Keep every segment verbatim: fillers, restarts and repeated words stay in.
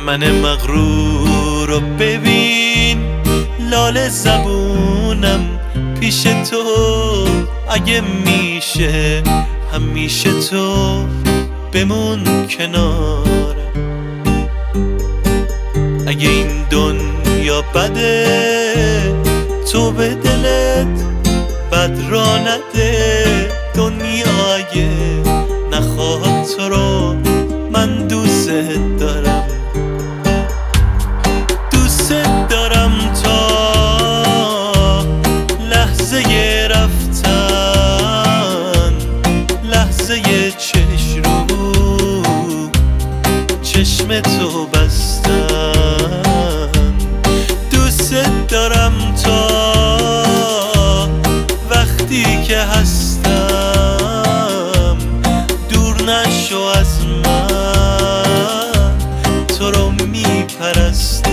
من مغرور رو ببین، لاله زبونم پیش تو. اگه میشه همیشه تو بمون کنارم. اگه این دنیا بده تو به دلت بد را نده. دنیا اگه نخواد تو رو من دوست دارم. دوست دارم تا لحظه رفتن، لحظه چشم رو چشم تو بستن. دوست دارم تا وقتی که هستم دور نشو از من، تو رو میپرستم.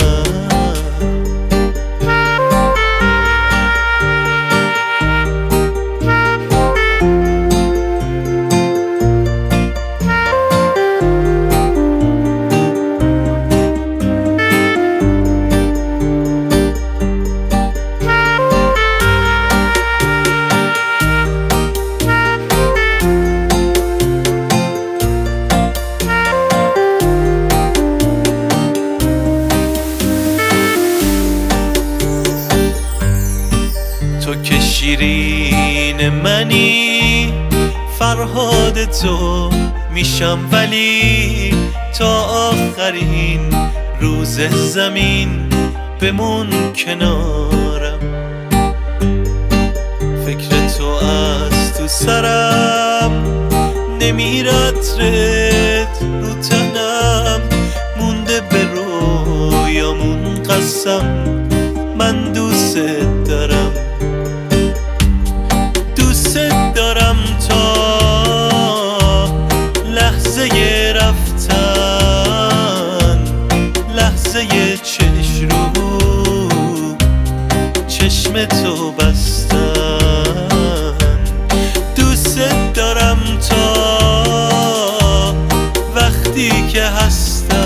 تو که شیرین منی، فرهاد تو میشم ولی تا آخرین روز زمین بمون کنارم. فکر تو از تو سرم نمیرد رد رو تنم، مونده به رویامون قسم من دوست دارم. دوست دارم تا لحظه رفتن، لحظه چشم رو چشم تو بستن. دوست دارم تا وقتی که هستم